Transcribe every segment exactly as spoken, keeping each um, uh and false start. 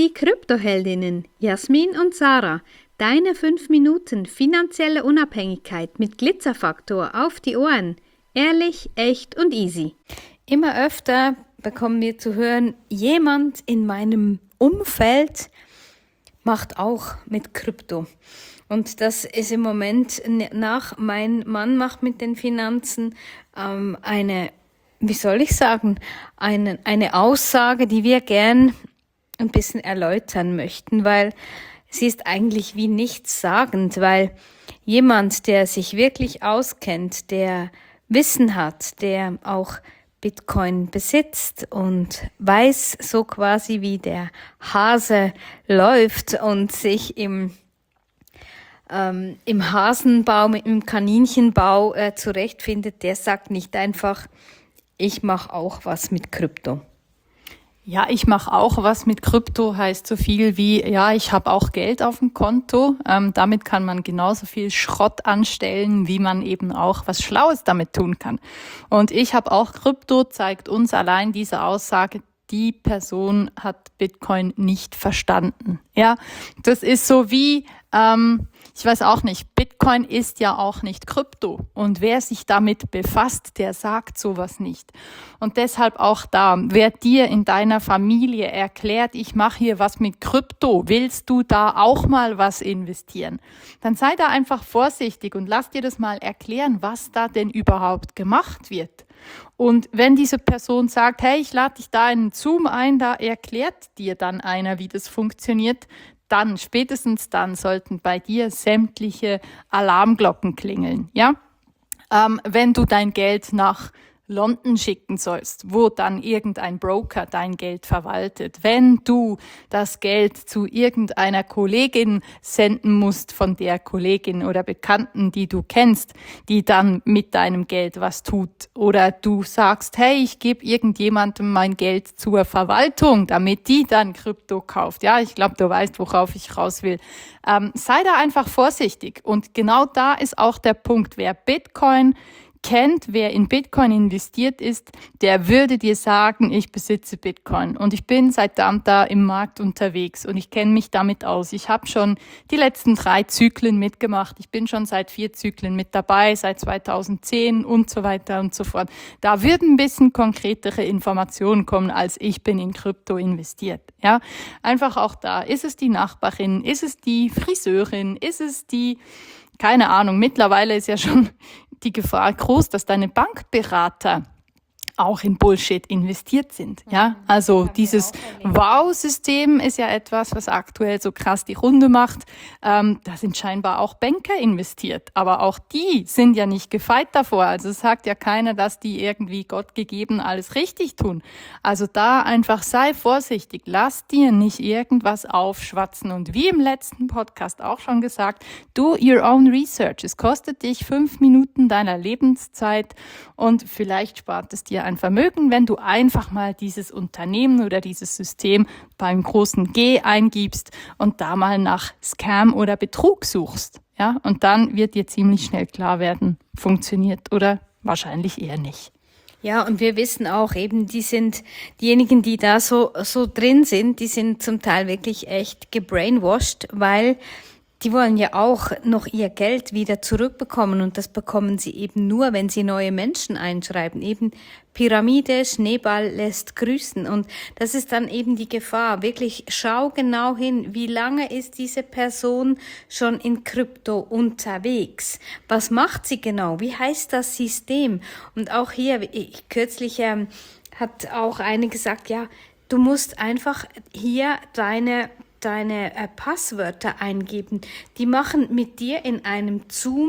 die Kryptoheldinnen Jasmin und Sarah. Deine fünf Minuten finanzielle Unabhängigkeit mit Glitzerfaktor auf die Ohren. Ehrlich, echt und easy. Immer öfter bekommen wir zu hören, jemand in meinem Umfeld macht auch mit Krypto. Und das ist im Moment nach mein Mann macht mit den Finanzen ähm, eine, wie soll ich sagen, eine, eine Aussage, die wir gern ein bisschen erläutern möchten, weil sie ist eigentlich wie nichtssagend, weil jemand, der sich wirklich auskennt, der Wissen hat, der auch Bitcoin besitzt und weiß so quasi, wie der Hase läuft und sich im ähm, im Hasenbau, im Kaninchenbau äh, zurechtfindet, der sagt nicht einfach, ich mache auch was mit Krypto. Ja, ich mache auch was mit Krypto, heißt so viel wie, ja, ich habe auch Geld auf dem Konto. Ähm, damit kann man genauso viel Schrott anstellen, wie man eben auch was Schlaues damit tun kann. Und ich habe auch Krypto, zeigt uns allein diese Aussage, die Person hat Bitcoin nicht verstanden. Ja, das ist so wie, ähm, ich weiß auch nicht, Bitcoin ist ja auch nicht Krypto. Und wer sich damit befasst, der sagt sowas nicht. Und deshalb auch da, wer dir in deiner Familie erklärt, ich mache hier was mit Krypto, willst du da auch mal was investieren? Dann sei da einfach vorsichtig und lass dir das mal erklären, was da denn überhaupt gemacht wird. Und wenn diese Person sagt, hey, ich lade dich da in einen Zoom ein, da erklärt dir dann einer, wie das funktioniert, dann, spätestens dann, sollten bei dir sämtliche Alarmglocken klingeln, ja? Ähm, wenn du dein Geld nach London schicken sollst, wo dann irgendein Broker dein Geld verwaltet, wenn du das Geld zu irgendeiner Kollegin senden musst, von der Kollegin oder Bekannten, die du kennst, die dann mit deinem Geld was tut, oder du sagst, hey, ich gebe irgendjemandem mein Geld zur Verwaltung, damit die dann Krypto kauft. Ja, ich glaube, du weißt, worauf ich raus will. Ähm, sei da einfach vorsichtig. Und genau da ist auch der Punkt, wer Bitcoin kennt, wer in Bitcoin investiert ist, der würde dir sagen, ich besitze Bitcoin und ich bin seit da und da im Markt unterwegs und ich kenne mich damit aus. Ich habe schon die letzten drei Zyklen mitgemacht. Ich bin schon seit vier Zyklen mit dabei, seit zweitausendzehn und so weiter und so fort. Da würden ein bisschen konkretere Informationen kommen, als ich bin in Krypto investiert. Ja, einfach auch da. Ist es die Nachbarin? Ist es die Friseurin? Ist es die, keine Ahnung, mittlerweile ist ja schon die Gefahr groß, dass deine Bankberater auch in Bullshit investiert sind. Ja, also dieses Wow-System ist ja etwas, was aktuell so krass die Runde macht. Ähm, da sind scheinbar auch Banker investiert, aber auch die sind ja nicht gefeit davor. Also es sagt ja keiner, dass die irgendwie Gott gegeben alles richtig tun. Also da einfach sei vorsichtig, lass dir nicht irgendwas aufschwatzen und wie im letzten Podcast auch schon gesagt, do your own research. Es kostet dich fünf Minuten deiner Lebenszeit und vielleicht spart es dir ein Vermögen, wenn du einfach mal dieses Unternehmen oder dieses System beim großen G eingibst und da mal nach Scam oder Betrug suchst. Ja, und dann wird dir ziemlich schnell klar werden, funktioniert oder wahrscheinlich eher nicht. Ja, und wir wissen auch eben, die sind, diejenigen, die da so, so drin sind, die sind zum Teil wirklich echt gebrainwashed, weil die wollen ja auch noch ihr Geld wieder zurückbekommen und das bekommen sie eben nur, wenn sie neue Menschen einschreiben. Eben Pyramide, Schneeball lässt grüßen und das ist dann eben die Gefahr. Wirklich schau genau hin, wie lange ist diese Person schon in Krypto unterwegs? Was macht sie genau? Wie heißt das System? Und auch hier, ich, kürzlich ähm, hat auch eine gesagt, ja, du musst einfach hier deine deine äh, Passwörter eingeben. Die machen mit dir in einem Zoom,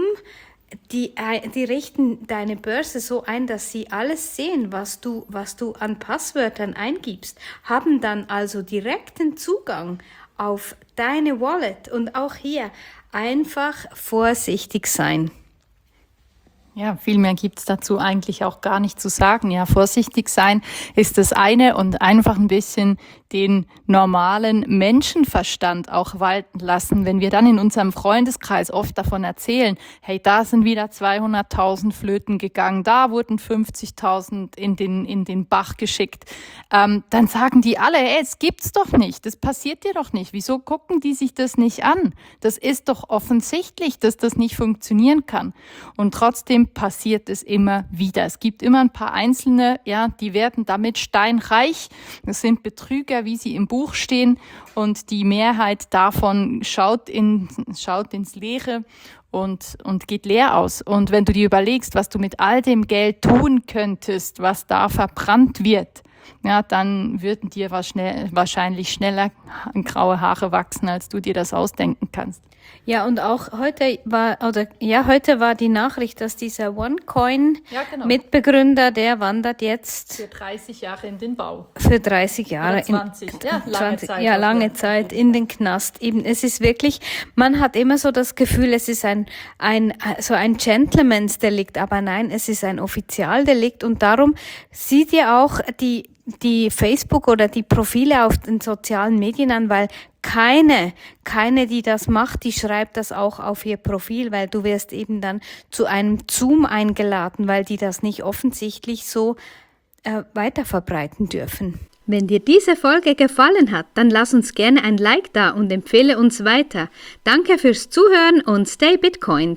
die, äh, die richten deine Börse so ein, dass sie alles sehen, was du, was du an Passwörtern eingibst, haben dann also direkten Zugang auf deine Wallet und auch hier einfach vorsichtig sein. Ja, viel mehr gibt's dazu eigentlich auch gar nicht zu sagen. Ja, vorsichtig sein ist das eine und einfach ein bisschen den normalen Menschenverstand auch walten lassen. Wenn wir dann in unserem Freundeskreis oft davon erzählen, hey, da sind wieder zweihunderttausend flöten gegangen, da wurden fünfzigtausend in den, in den Bach geschickt, ähm, dann sagen die alle, hey, es gibt's doch nicht, das passiert dir doch nicht. Wieso gucken die sich das nicht an? Das ist doch offensichtlich, dass das nicht funktionieren kann. Und trotzdem passiert es immer wieder. Es gibt immer ein paar Einzelne, ja, die werden damit steinreich. Das sind Betrüger, wie sie im Buch stehen. Und die Mehrheit davon schaut in, schaut ins Leere und, und geht leer aus. Und wenn du dir überlegst, was du mit all dem Geld tun könntest, was da verbrannt wird, ja, dann würden dir wahrscheinlich schneller graue Haare wachsen, als du dir das ausdenken kannst. Ja, und auch heute war, oder ja, heute war die Nachricht, dass dieser OneCoin ja, genau. Mitbegründer, der wandert jetzt für dreißig Jahre in den Bau. Für dreißig Jahre. Oder zwanzig, in, ja, lange zwanzig, Zeit. Ja, lange Zeit in den Knast. Eben, es ist wirklich, man hat immer so das Gefühl, es ist ein, ein, so ein Gentleman's Delikt, aber nein, es ist ein Offizialdelikt und darum sieht ihr auch die, die Facebook oder die Profile auf den sozialen Medien an, weil keine, keine, die das macht, die schreibt das auch auf ihr Profil, weil du wirst eben dann zu einem Zoom eingeladen, weil die das nicht offensichtlich so äh, weiterverbreiten dürfen. Wenn dir diese Folge gefallen hat, dann lass uns gerne ein Like da und empfehle uns weiter. Danke fürs Zuhören und stay Bitcoin.